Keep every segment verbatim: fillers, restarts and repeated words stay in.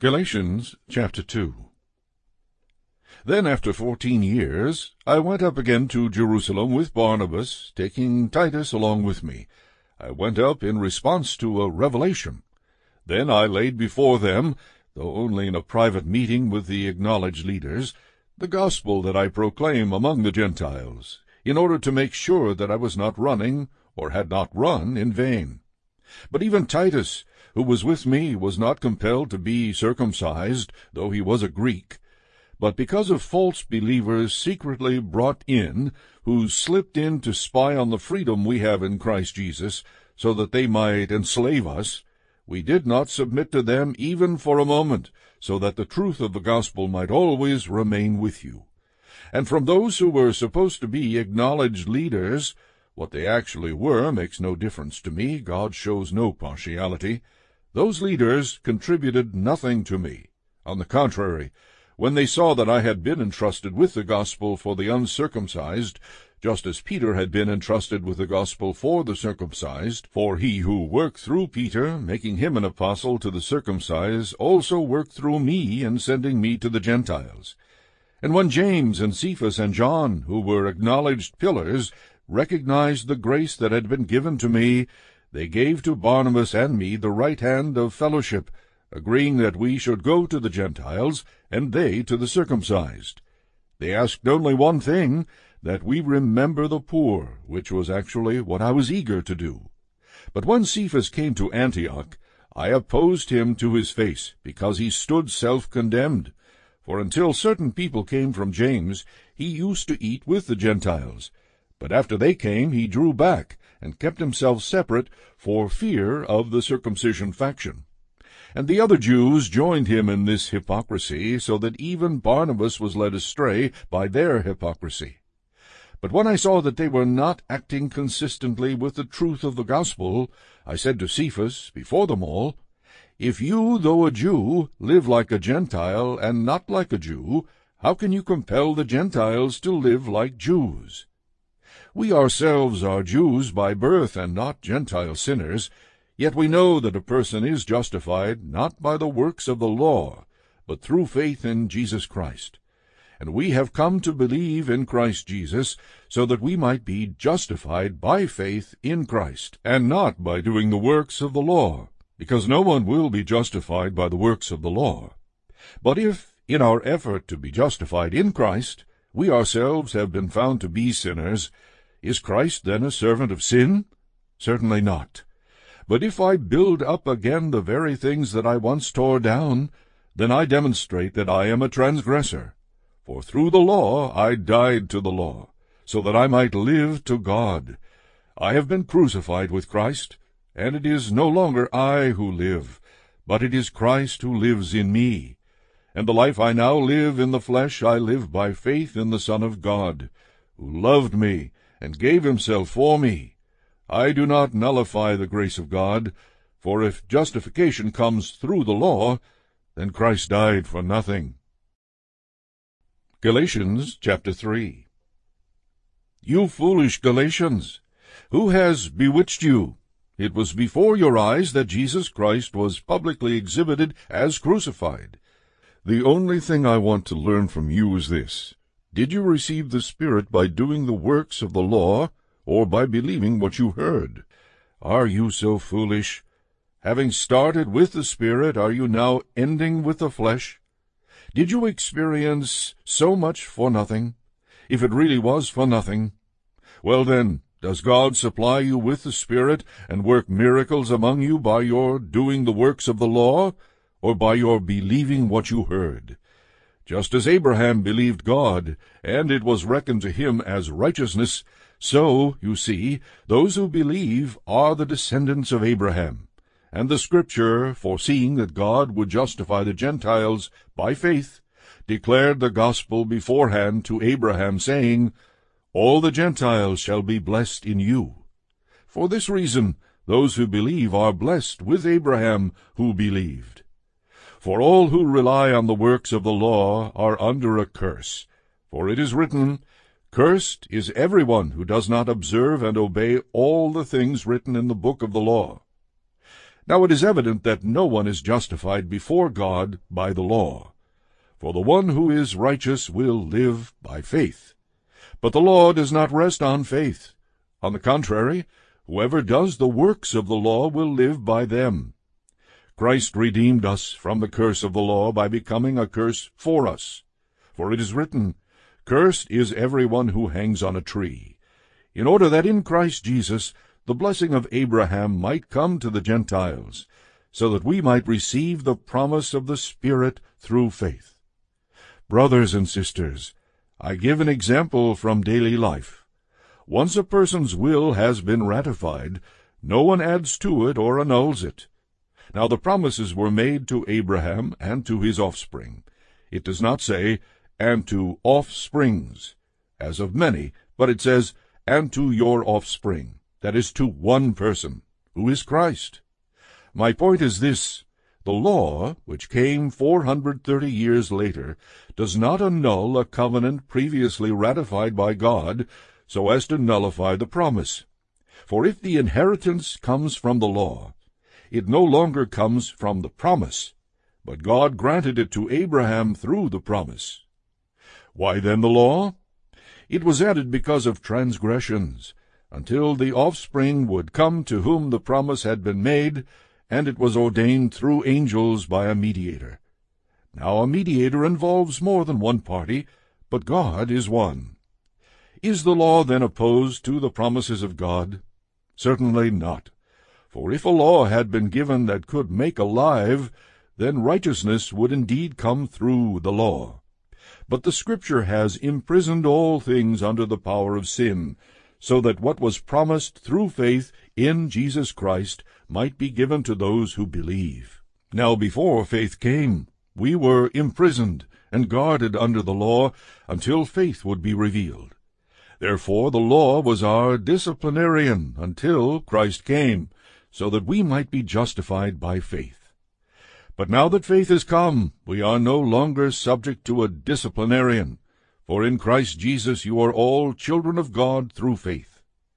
Galatians chapter two. Then after fourteen years I went up again to Jerusalem with Barnabas, taking Titus along with me. I went up in response to a revelation. Then I laid before them, though only in a private meeting with the acknowledged leaders, the gospel that I proclaim among the Gentiles, in order to make sure that I was not running, or had not run, in vain. But even Titus, who was with me, was not compelled to be circumcised, though he was a Greek, but because of false believers secretly brought in, who slipped in to spy on the freedom we have in Christ Jesus, so that they might enslave us, we did not submit to them even for a moment, so that the truth of the gospel might always remain with you. And from those who were supposed to be acknowledged leaders, what they actually were makes no difference to me. God shows no partiality. Those leaders contributed nothing to me. On the contrary, when they saw that I had been entrusted with the gospel for the uncircumcised, just as Peter had been entrusted with the gospel for the circumcised, for he who worked through Peter, making him an apostle to the circumcised, also worked through me in sending me to the Gentiles. And when James and Cephas and John, who were acknowledged pillars, recognized the grace that had been given to me, they gave to Barnabas and me the right hand of fellowship, agreeing that we should go to the Gentiles, and they to the circumcised. They asked only one thing, that we remember the poor, which was actually what I was eager to do. But when Cephas came to Antioch, I opposed him to his face, because he stood self-condemned. For until certain people came from James, he used to eat with the Gentiles. But after they came, he drew back, and kept himself separate, for fear of the circumcision faction. And the other Jews joined him in this hypocrisy, so that even Barnabas was led astray by their hypocrisy. But when I saw that they were not acting consistently with the truth of the gospel, I said to Cephas, before them all, If you, though a Jew, live like a Gentile, and not like a Jew, how can you compel the Gentiles to live like Jews? We ourselves are Jews by birth, and not Gentile sinners, yet we know that a person is justified not by the works of the law, but through faith in Jesus Christ. And we have come to believe in Christ Jesus, so that we might be justified by faith in Christ, and not by doing the works of the law, because no one will be justified by the works of the law. But if, in our effort to be justified in Christ, we ourselves have been found to be sinners, is Christ then a servant of sin? Certainly not. But if I build up again the very things that I once tore down, then I demonstrate that I am a transgressor. For through the law I died to the law, so that I might live to God. I have been crucified with Christ, and it is no longer I who live, but it is Christ who lives in me. And the life I now live in the flesh I live by faith in the Son of God, who loved me, and gave himself for me. I do not nullify the grace of God, for if justification comes through the law, then Christ died for nothing. Galatians chapter three. You foolish Galatians! Who has bewitched you? It was before your eyes that Jesus Christ was publicly exhibited as crucified. The only thing I want to learn from you is this. Did you receive the Spirit by doing the works of the law, or by believing what you heard? Are you so foolish? Having started with the Spirit, are you now ending with the flesh? Did you experience so much for nothing, if it really was for nothing? Well then, does God supply you with the Spirit, and work miracles among you by your doing the works of the law, or by your believing what you heard? Just as Abraham believed God, and it was reckoned to him as righteousness, so, you see, those who believe are the descendants of Abraham. And the Scripture, foreseeing that God would justify the Gentiles by faith, declared the gospel beforehand to Abraham, saying, All the Gentiles shall be blessed in you. For this reason, those who believe are blessed with Abraham who believed. For all who rely on the works of the law are under a curse. For it is written, Cursed is everyone who does not observe and obey all the things written in the book of the law. Now it is evident that no one is justified before God by the law. For the one who is righteous will live by faith. But the law does not rest on faith. On the contrary, whoever does the works of the law will live by them. Christ redeemed us from the curse of the law by becoming a curse for us. For it is written, Cursed is every one who hangs on a tree, in order that in Christ Jesus the blessing of Abraham might come to the Gentiles, so that we might receive the promise of the Spirit through faith. Brothers and sisters, I give an example from daily life. Once a person's will has been ratified, no one adds to it or annuls it. Now the promises were made to Abraham and to his offspring. It does not say, and to offsprings, as of many, but it says, and to your offspring, that is, to one person, who is Christ. My point is this: the law, which came four hundred thirty years later, does not annul a covenant previously ratified by God, so as to nullify the promise. For if the inheritance comes from the law, it no longer comes from the promise, but God granted it to Abraham through the promise. Why then the law? It was added because of transgressions, until the offspring would come to whom the promise had been made, and it was ordained through angels by a mediator. Now a mediator involves more than one party, but God is one. Is the law then opposed to the promises of God? Certainly not. For if a law had been given that could make alive, then righteousness would indeed come through the law. But the Scripture has imprisoned all things under the power of sin, so that what was promised through faith in Jesus Christ might be given to those who believe. Now before faith came, we were imprisoned and guarded under the law until faith would be revealed. Therefore the law was our disciplinarian until Christ came, so that we might be justified by faith. But now that faith is come, we are no longer subject to a disciplinarian, for in Christ Jesus you are all children of God through faith.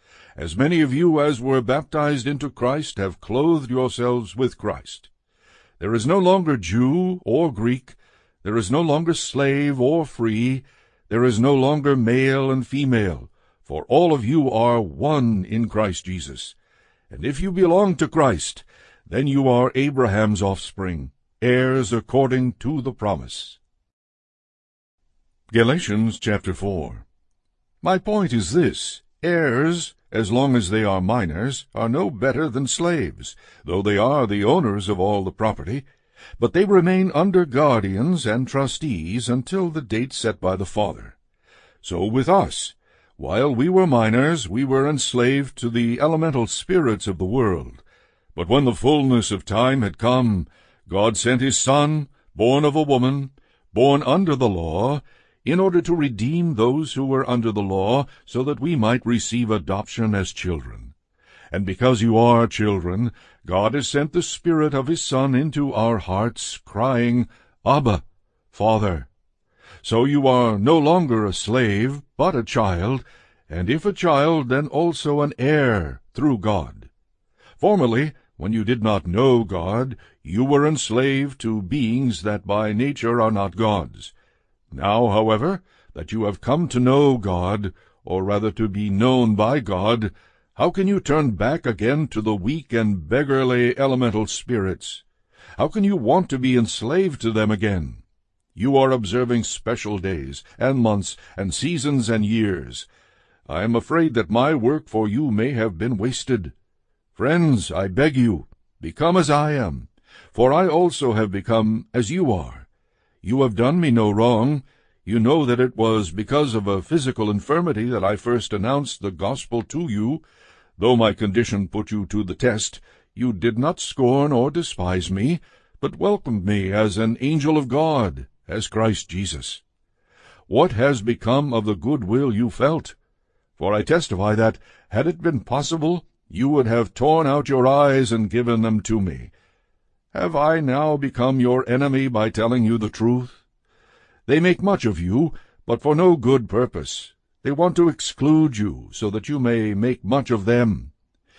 As many of you as were baptized into Christ have clothed yourselves with Christ. There is no longer Jew or Greek, there is no longer slave or free, there is no longer male and female, for all of you are one in Christ Jesus. And if you belong to Christ, then you are Abraham's offspring, heirs according to the promise. Galatians chapter four. My point is this: heirs, as long as they are minors, are no better than slaves, though they are the owners of all the property, but they remain under guardians and trustees until the date set by the father. So with us, while we were minors, we were enslaved to the elemental spirits of the world. But when the fullness of time had come, God sent his Son, born of a woman, born under the law, in order to redeem those who were under the law, so that we might receive adoption as children. And because you are children, God has sent the Spirit of his Son into our hearts, crying, Abba, Father. So you are no longer a slave, but a child, and if a child, then also an heir through God. Formerly, when you did not know God, you were enslaved to beings that by nature are not gods. Now, however, that you have come to know God, or rather to be known by God, how can you turn back again to the weak and beggarly elemental spirits? How can you want to be enslaved to them again? You are observing special days, and months, and seasons, and years. I am afraid that my work for you may have been wasted. Friends, I beg you, become as I am, for I also have become as you are. You have done me no wrong. You know that it was because of a physical infirmity that I first announced the gospel to you. Though my condition put you to the test, you did not scorn or despise me, but welcomed me as an angel of God, as Christ Jesus. What has become of the good will you felt? For I testify that, had it been possible, you would have torn out your eyes and given them to me. Have I now become your enemy by telling you the truth? They make much of you, but for no good purpose. They want to exclude you, so that you may make much of them.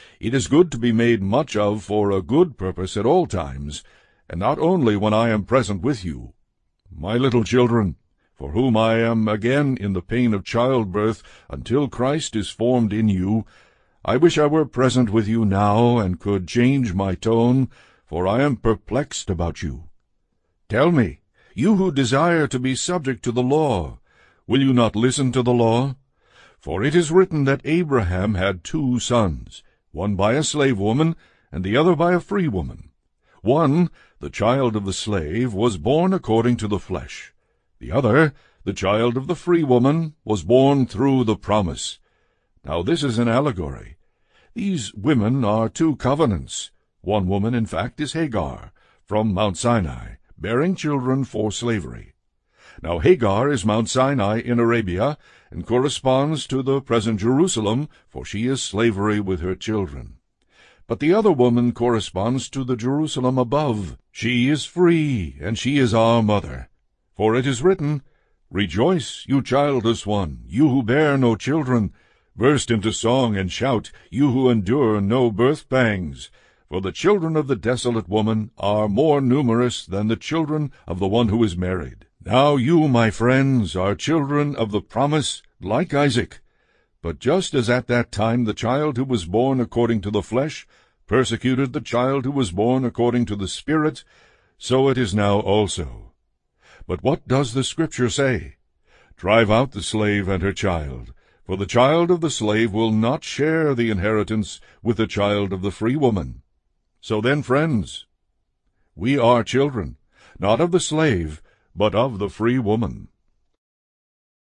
It is good to be made much of for a good purpose at all times, and not only when I am present with you. My little children, for whom I am again in the pain of childbirth until Christ is formed in you, I wish I were present with you now and could change my tone, for I am perplexed about you. Tell me, you who desire to be subject to the law, will you not listen to the law? For it is written that Abraham had two sons, one by a slave woman, and the other by a free woman. One, the child of the slave, was born according to the flesh. The other, the child of the free woman, was born through the promise. Now this is an allegory. These women are two covenants. One woman, in fact, is Hagar, from Mount Sinai, bearing children for slavery. Now Hagar is Mount Sinai in Arabia, and corresponds to the present Jerusalem, for she is slavery with her children. But the other woman corresponds to the Jerusalem above. She is free, and she is our mother. For it is written, Rejoice, you childless one, you who bear no children. Burst into song and shout, you who endure no birth pangs. For the children of the desolate woman are more numerous than the children of the one who is married. Now you, my friends, are children of the promise, like Isaac. But just as at that time the child who was born according to the flesh persecuted the child who was born according to the Spirit, so it is now also. But what does the Scripture say? Drive out the slave and her child, for the child of the slave will not share the inheritance with the child of the free woman. So then, friends, we are children, not of the slave, but of the free woman.